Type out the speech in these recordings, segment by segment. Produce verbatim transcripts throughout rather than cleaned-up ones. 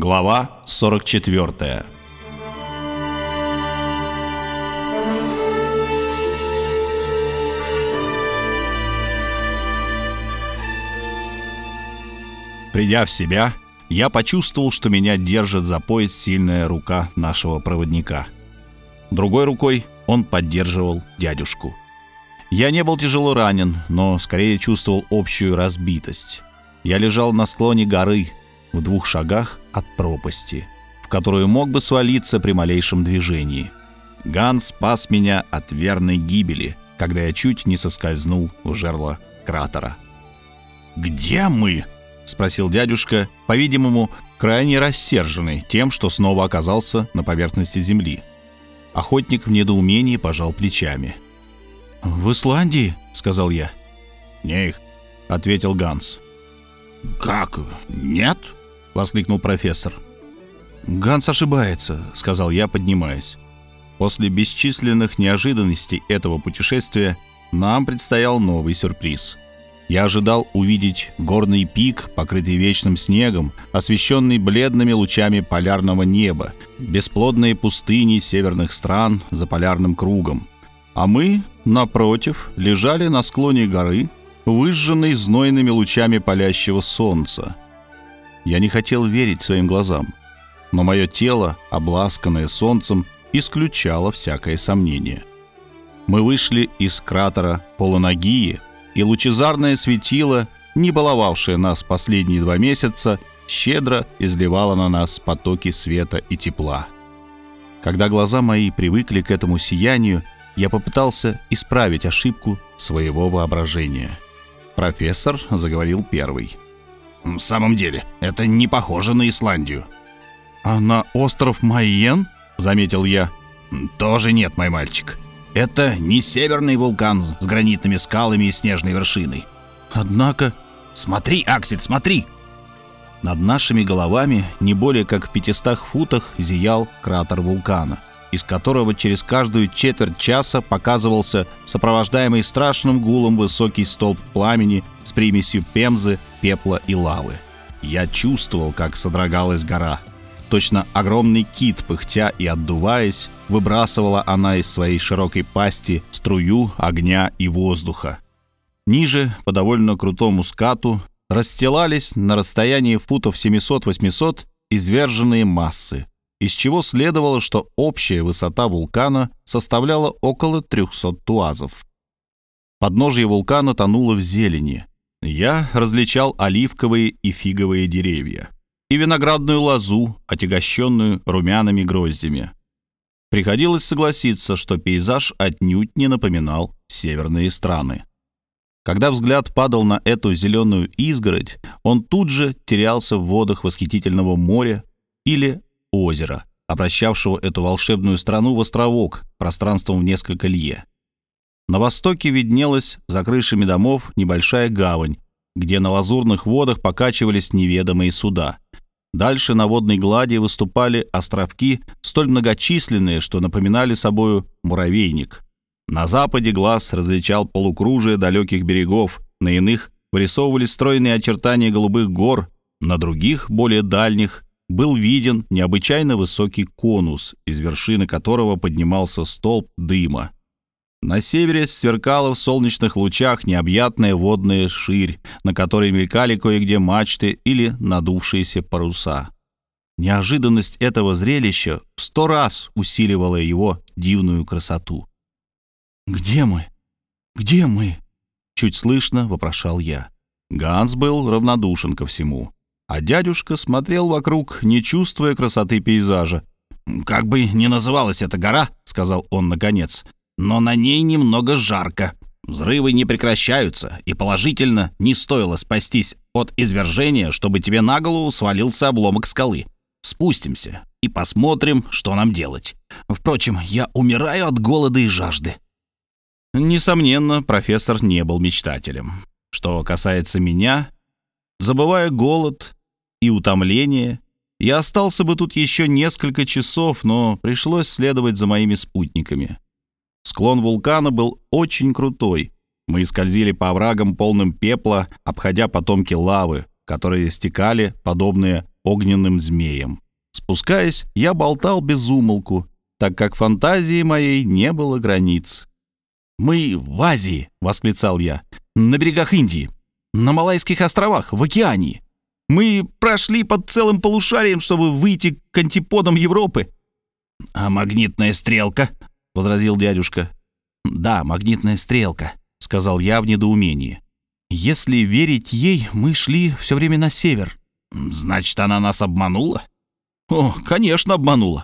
Глава сорок четвёртая. Придя в себя, я почувствовал, что меня держит за пояс сильная рука нашего проводника. Другой рукой он поддерживал дядюшку. Я не был тяжело ранен, но скорее чувствовал общую разбитость. Я лежал на склоне горы, в двух шагах от пропасти, в которую мог бы свалиться при малейшем движении. Ганс спас меня от верной гибели, когда я чуть не соскользнул в жерло кратера. «Где мы?» — спросил дядюшка, по-видимому, крайне рассерженный тем, что снова оказался на поверхности земли. Охотник в недоумении пожал плечами. «В Исландии?» — сказал я. «Нет», — ответил Ганс. «Как? Нет?» — воскликнул профессор. «Ганс ошибается», — сказал я, поднимаясь. После бесчисленных неожиданностей этого путешествия нам предстоял новый сюрприз. Я ожидал увидеть горный пик, покрытый вечным снегом, освещенный бледными лучами полярного неба, бесплодные пустыни северных стран за полярным кругом. А мы, напротив, лежали на склоне горы, выжженной знойными лучами палящего солнца. Я не хотел верить своим глазам, но мое тело, обласканное солнцем, исключало всякое сомнение. Мы вышли из кратера полуногие, и лучезарное светило, не баловавшее нас последние два месяца, щедро изливало на нас потоки света и тепла. Когда глаза мои привыкли к этому сиянию, я попытался исправить ошибку своего воображения. Профессор заговорил первый. «В самом деле, это не похоже на Исландию». «А на остров Майен?» — заметил я. «Тоже нет, мой мальчик. Это не северный вулкан с гранитными скалами и снежной вершиной. Однако... Смотри, Аксель, смотри!» Над нашими головами, не более как в пятистах футах, зиял кратер вулкана, из которого через каждую четверть часа показывался сопровождаемый страшным гулом высокий столб пламени с примесью пемзы, пепла и лавы. Я чувствовал, как содрогалась гора. Точно огромный кит, пыхтя и отдуваясь, выбрасывала она из своей широкой пасти струю огня и воздуха. Ниже, по довольно крутому скату, расстилались на расстоянии футов семьсот-восемьсот изверженные массы, из чего следовало, что общая высота вулкана составляла около трехсот туазов. Подножие вулкана тонуло в зелени. Я различал оливковые и фиговые деревья и виноградную лозу, отягощенную румяными гроздями. Приходилось согласиться, что пейзаж отнюдь не напоминал северные страны. Когда взгляд падал на эту зеленую изгородь, он тут же терялся в водах восхитительного моря или озера, обращавшего эту волшебную страну в островок пространством в несколько лье. На востоке виднелась за крышами домов небольшая гавань, где на лазурных водах покачивались неведомые суда. Дальше на водной глади выступали островки, столь многочисленные, что напоминали собою муравейник. На западе глаз различал полукружие далеких берегов, на иных вырисовывались стройные очертания голубых гор, на других, более дальних, был виден необычайно высокий конус, из вершины которого поднимался столб дыма. На севере сверкала в солнечных лучах необъятная водная ширь, на которой мелькали кое-где мачты или надувшиеся паруса. Неожиданность этого зрелища в сто раз усиливала его дивную красоту. «Где мы? Где мы?» — чуть слышно вопрошал я. Ганс был равнодушен ко всему, а дядюшка смотрел вокруг, не чувствуя красоты пейзажа. «Как бы ни называлась эта гора, — сказал он наконец, — но на ней немного жарко. Взрывы не прекращаются, и положительно не стоило спастись от извержения, чтобы тебе на голову свалился обломок скалы. Спустимся и посмотрим, что нам делать. Впрочем, я умираю от голода и жажды». Несомненно, профессор не был мечтателем. Что касается меня, забывая голод и утомление, я остался бы тут еще несколько часов, но пришлось следовать за моими спутниками. Склон вулкана был очень крутой. Мы скользили по оврагам, полным пепла, обходя потомки лавы, которые стекали, подобные огненным змеем. Спускаясь, я болтал без умолку, так как фантазии моей не было границ. «Мы в Азии!» — восклицал я. «На берегах Индии, на Малайских островах, в океане. Мы прошли под целым полушарием, чтобы выйти к антиподам Европы». «А магнитная стрелка?» — возразил дядюшка. «Да, магнитная стрелка», — сказал я в недоумении. «Если верить ей, мы шли все время на север». «Значит, она нас обманула?» «О, конечно, обманула.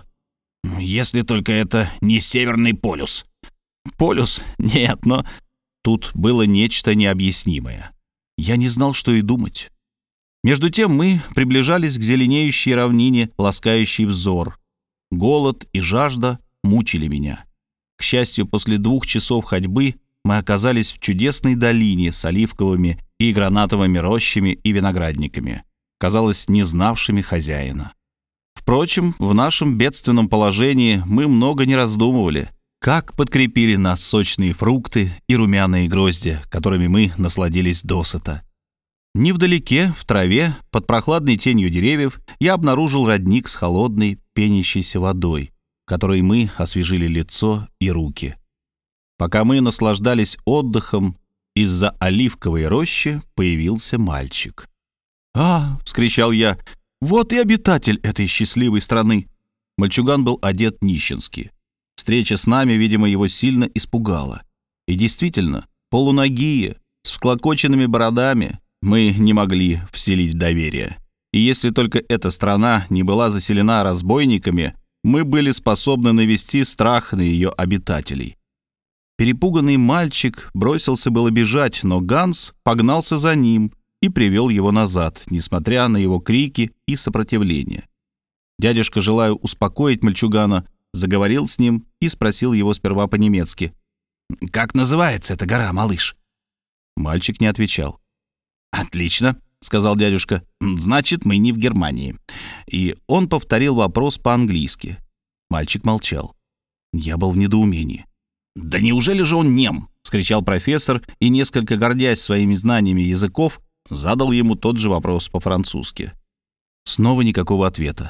Если только это не Северный полюс». «Полюс? Нет, но...» Тут было нечто необъяснимое. Я не знал, что и думать. Между тем мы приближались к зеленеющей равнине, ласкающей взор. Голод и жажда мучили меня. К счастью, после двух часов ходьбы мы оказались в чудесной долине с оливковыми и гранатовыми рощами и виноградниками, казалось, не знавшими хозяина. Впрочем, в нашем бедственном положении мы много не раздумывали, как подкрепили нас сочные фрукты и румяные грозди, которыми мы насладились досыта. Невдалеке, в траве, под прохладной тенью деревьев, я обнаружил родник с холодной, пенящейся водой, которой мы освежили лицо и руки. Пока мы наслаждались отдыхом, из-за оливковой рощи появился мальчик. «А!» — вскричал я. «Вот и обитатель этой счастливой страны!» Мальчуган был одет нищенски. Встреча с нами, видимо, его сильно испугала. И действительно, полуногие, с всклокоченными бородами, мы не могли вселить доверие. И если только эта страна не была заселена разбойниками, мы были способны навести страх на ее обитателей. Перепуганный мальчик бросился было бежать, но Ганс погнался за ним и привел его назад, несмотря на его крики и сопротивление. Дядюшка, желая успокоить мальчугана, заговорил с ним и спросил его сперва по-немецки. «Как называется эта гора, малыш?» Мальчик не отвечал. «Отлично», — сказал дядюшка, — «значит, мы не в Германии». И он повторил вопрос по-английски. Мальчик молчал. Я был в недоумении. «Да неужели же он нем?» — вскричал профессор и, несколько гордясь своими знаниями языков, задал ему тот же вопрос по-французски. Снова никакого ответа.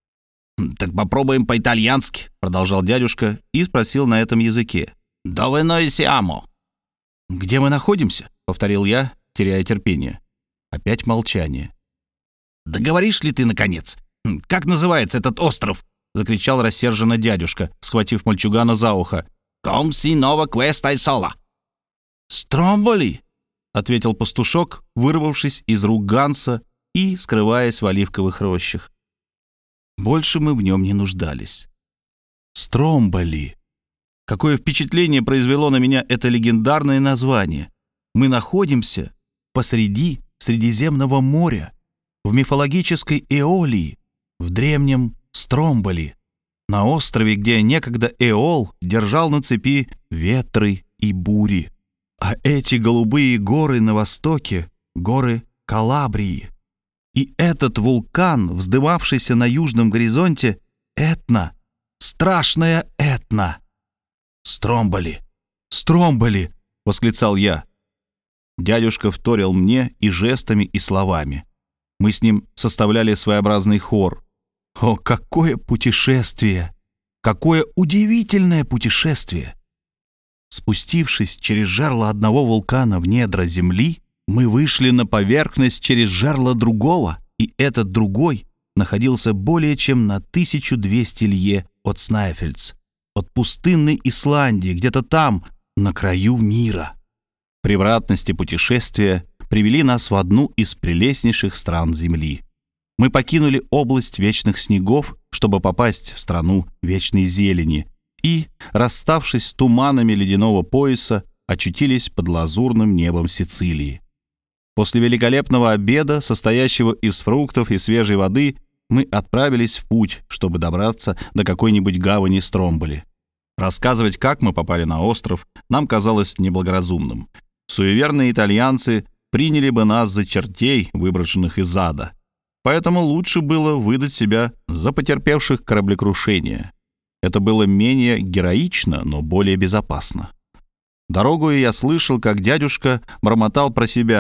«Так попробуем по-итальянски», — продолжал дядюшка и спросил на этом языке. «Dove noi siamo?» «Где мы находимся?» — повторил я, теряя терпение. Опять молчание. «Да говоришь ли ты, наконец? Как называется этот остров?» — закричал рассерженно дядюшка, схватив мальчугана за ухо. «Come si nova questa isola». «Стромболи», — ответил пастушок, вырвавшись из рук Ганса и скрываясь в оливковых рощах. Больше мы в нем не нуждались. Стромболи. Какое впечатление произвело на меня это легендарное название. Мы находимся посреди Средиземного моря, в мифологической Эолии, в древнем Стромболи, на острове, где некогда Эол держал на цепи ветры и бури. А эти голубые горы на востоке — горы Калабрии. И этот вулкан, вздымавшийся на южном горизонте, Этна, страшная Этна. «Стромболи! Стромболи!» — восклицал я. Дядюшка вторил мне и жестами, и словами. Мы с ним составляли своеобразный хор. О, какое путешествие! Какое удивительное путешествие! Спустившись через жерло одного вулкана в недра земли, мы вышли на поверхность через жерло другого, и этот другой находился более чем на тысячу двести лье от Снайфельдс, от пустынной Исландии, где-то там, на краю мира. Превратности путешествия привели нас в одну из прелестнейших стран Земли. Мы покинули область вечных снегов, чтобы попасть в страну вечной зелени, и, расставшись с туманами ледяного пояса, очутились под лазурным небом Сицилии. После великолепного обеда, состоящего из фруктов и свежей воды, мы отправились в путь, чтобы добраться до какой-нибудь гавани Стромболи. Рассказывать, как мы попали на остров, нам казалось неблагоразумным. Суеверные итальянцы приняли бы нас за чертей, выброшенных из ада. Поэтому лучше было выдать себя за потерпевших кораблекрушение. Это было менее героично, но более безопасно. Дорогою я слышал, как дядюшка бормотал про себя: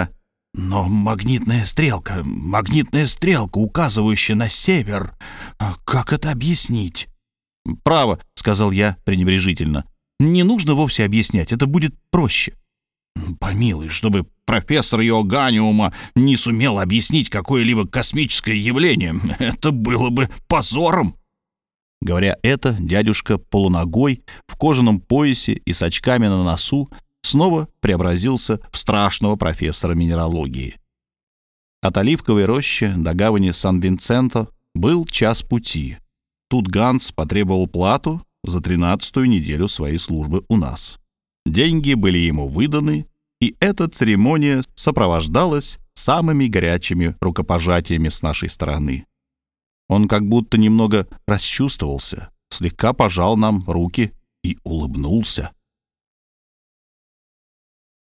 Но магнитная стрелка, магнитная стрелка, указывающая на север, как это объяснить? «Право», — сказал я пренебрежительно. «Не нужно вовсе объяснять, это будет проще». «Помилуй, чтобы профессор Иоганниума не сумел объяснить какое-либо космическое явление, это было бы позором». Говоря это, дядюшка полуногой, в кожаном поясе и с очками на носу, снова преобразился в страшного профессора минералогии. От оливковой рощи до гавани Сан-Винсенто был час пути. Тут Ганс потребовал плату за тринадцатую неделю своей службы у нас. Деньги были ему выданы, и эта церемония сопровождалась самыми горячими рукопожатиями с нашей стороны. Он как будто немного расчувствовался, слегка пожал нам руки и улыбнулся.